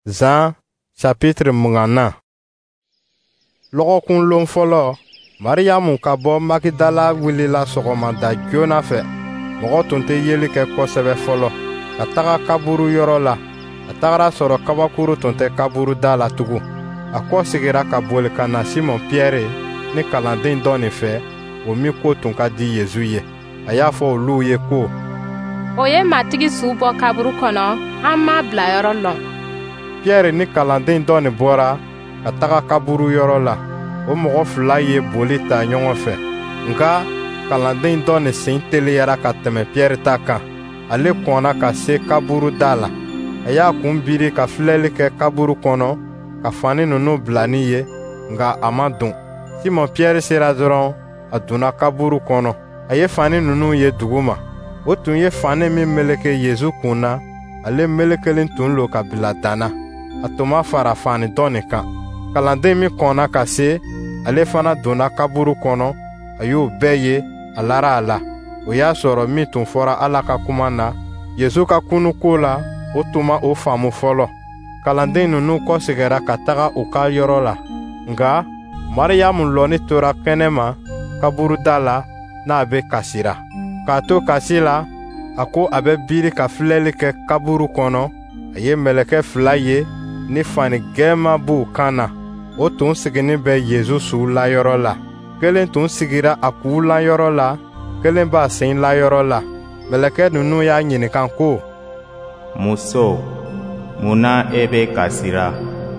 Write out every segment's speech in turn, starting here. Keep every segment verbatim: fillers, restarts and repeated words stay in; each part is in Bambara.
Zan chapitre mungana. Lɔgɔkun lon fɔlɔ, Mariamu ka bɔ Magidala wulila sɔgɔmada joona fɛ. Mɔgɔ tun tɛ yeli kɛ kosɛbɛ fɔlɔ. Ka taga kaburu yɔrɔ la. A tagara sɔrɔ kabakuru tun tɛ kaburu da la tugun. A kɔ segira ka boli ka na Simon Pierre ni kalanden dɔ nin fɛ, o min ko tun ka di Yezu ye. A y'a fɔ olu ye ko: O ye matigi su bɔ kaburu kɔnɔ, an m'a bila yɔrɔ lɔn. Pierre ni kalanden dɔ nin bɔra ka taga kaburu yɔrɔ la. O mɔgɔ fila ye boli ta ɲɔgɔn fɛ. Nka kalanden dɔ nin sen teliyara ka tɛmɛ Pierre ta kan. Ale kɔnna ka se kaburu da la. A y'a kun biri ka filɛli kɛ kaburu kɔnɔ, ka fani ninnu bila ni ye, nka a ma dun. Simon Pierre sera dɔrɔn, a donna kaburu kɔnɔ. A ye fani ninnu ye duguma. O tun ye fani min meleke Yezu kun na, ale melekelen tun lo ka bila danna. A tun ma fara fani dɔ nin kan. Kalanden min kɔnna ka se, ale fana donna kaburu kɔnɔ. A y'o bɛɛ ye, a lara a la. O y'a sɔrɔ min tun fɔra Ala ka kuma na, Yezu ka kunuko la, o tun ma o faamu fɔlɔ. Kalanden ninnu kɔsegɛra ka taga u ka yɔrɔ la. Nka Mariamu lɔnni tora kɛnɛma kaburuda la n'a bɛ kasira. K'a to kasi la, a ko a bɛ biri ka filɛli kɛ kaburu kɔnɔ. A ye mɛlɛkɛ fila ye ni fani gɛɛma b'u kan na. O tun siginin bɛ Yezu su layɔrɔ la. Kelen tun sigira a kuu layɔrɔ la, kelen b'a sen layɔrɔ la. Mɛlɛkɛ ninnu y'a ɲininka ko: Muso, mun na e bɛ kasira?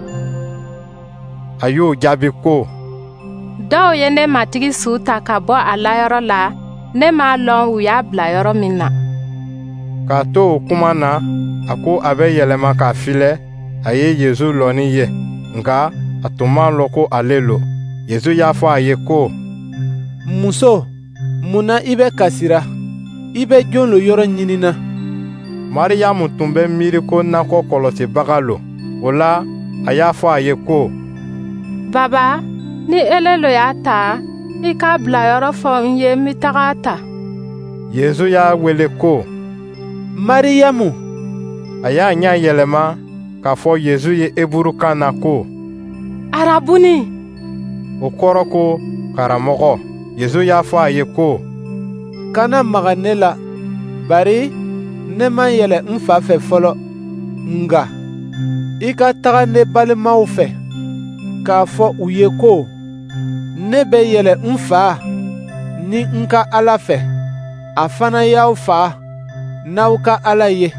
A y'o jaabi ko: Dɔw ye ne matigi su ta ka bɔ a layɔrɔ la, ne m'a lɔn u y'a bila yɔrɔ min na. K'a to o kuma na, a ko a bɛ yɛlɛma k'a filɛ, a ye Yezu lɔnni ye, nka a tun m'a lɔn ko ale lo. Yezu y'a fɔ a ye ko: Muso, mun na i bɛ kasira? I bɛ jɔn lo yɔrɔ ɲinina? Mariamu tun bɛ miiri ko nakɔ kɔlɔsibaga lo. O la, a y'a fɔ a ye ko: Baba, ni ele lo y'a ta, i k'a bila yɔrɔ fɔ n ye n bi taga ta. Yezu y'a wele ko: Mariamu. A y'a ɲɛ yɛlɛma k'a fɔ Yezu ye Eburu na ko: Arabuni. O kɔrɔ ko karamɔgɔ. Yezu y'a fɔ a ye ko: Kana maga ne la, bari ne ma yɛlɛ n fa fɛ fɔlɔ. Nga i ka taga ne balimaw fɛ, k'a fɔ u ye ko ne bɛ yɛlɛ n fa ni n ka Ala fɛ, a fana y'aw fa n'aw ka Ala ye.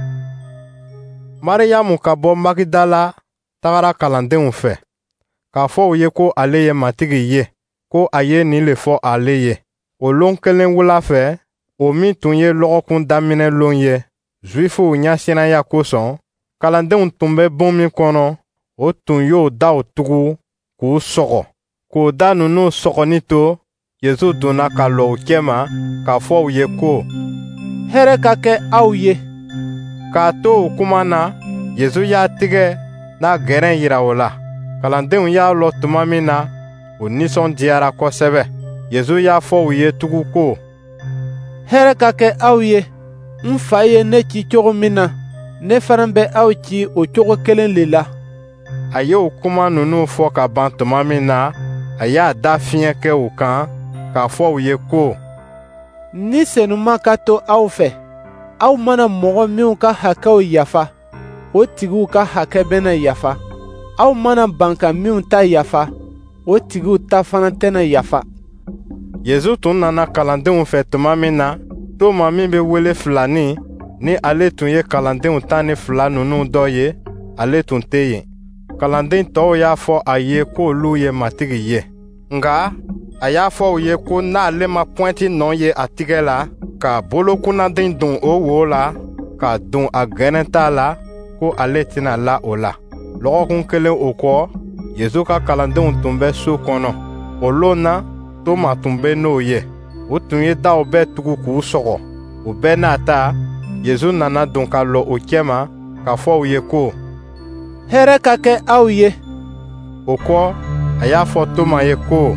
Mariamu ka bɔ Magidala tagara kalandenw fɛ, k'a fɔ u ye ko ale ye matigi ye, ko a ye nin le fɔ ale ye. O lon kelen wula fɛ, o min tun ye lɔgɔkun daminɛ lon ye, Zuifuw ɲɛsinnaya kosɔn, kalandenw tun bɛ bon min kɔnɔ, o tun y'o daw tugu k'u sɔgɔ. K'o da ninnu sɔgɔni to, Yezu donna ka lɔ u cɛma, k'a fɔ u ye ko: Hɛrɛ ka kɛ aw ye. K'a to o kuma na, Yezu y'a tigɛ n'a gɛrɛn yira o la. Kalandenw y'a lɔ tuma min na, o nisɔndiyara kosɛbɛ. Yezu y'a fɔ u ye tugun ko: Hɛrɛ ka kɛ aw ye. N fa ye ne ci cogo min na, ne fana bɛ aw ci o cogo kelen le la. A ye o kuma ninnu fɔ ka ban tuma min na, a y'a da fiɲɛ kɛ u kan, k'a fɔ u ye ko: Ni senuma ka to aw fɛ, aw mana mɔgɔ minw ka hakɛw yafa, o tigiw ka hakɛ bɛna yafa. Aw mana ban ka minw ta yafa, o tigiw ta fana tɛna yafa. Yezu tun nana kalandenw fɛ tuma min na, Toma min bɛ wele Filani, ni ale tun ye kalandenw tan ni fila ninnu dɔ ye, ale tun tɛ yen. Kalanden tɔw y'a fɔ a ye k'olu ye matigi ye. Nga a y'a fɔ u ye ko n'ale ma pɔnti nɔ ye a tigɛ la, ka bolokunnaden don o wo la, k'a don a gɛrɛn t'a la, ko ale tɛna la o la. Lɔgɔkun kelen o kɔ, Yezu ka kalandenw tun bɛ so kɔnɔ. O lon na, Toma tun bɛ n'o ye. O tun ye daw bɛɛ tugu k'u sɔgɔ. O bɛɛ n'a ta, Yezu nana don ka lɔ o cɛma, k'a fɔ u ye ko: Hɛrɛ ka kɛ aw ye. O kɔ, a y'a fɔ Toma ye ko: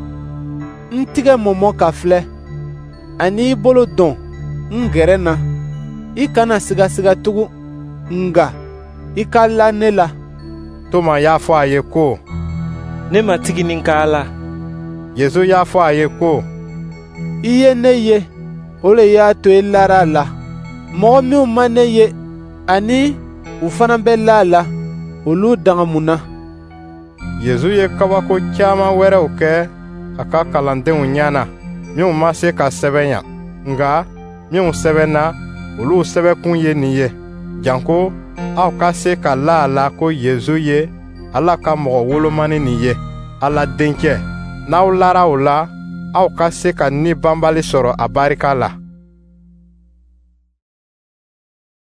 N tigɛ mɔmɔ ka filɛ, ani i bolo dɔn n gɛrɛ na. I kana sigasiga tugun, nga i ka la ne la, Toma y'a fɔ a ye ko, ne matigi ni ka Ala. Yezu y'a fɔ a ye ko, i ye ne ye, o le y'a to i lara a la. Mɔgɔ minw ma ne ye ani u fana bɛ la a la, olu danga mun na? Yezu ye kabako caaman wɛrɛw kɛ a ka kalandenw ɲana minw ma se ka sɛbɛn yan, nga minw sɛbɛnna olu sɛbɛkun ye nin ye, janko aw ka se ka la a la ko Yezu ye Ala ka mɔgɔ wolomani nin ye, Ala dencɛ. N'aw lara o la, aw ka se ka ni banbali sɔrɔ a barika la.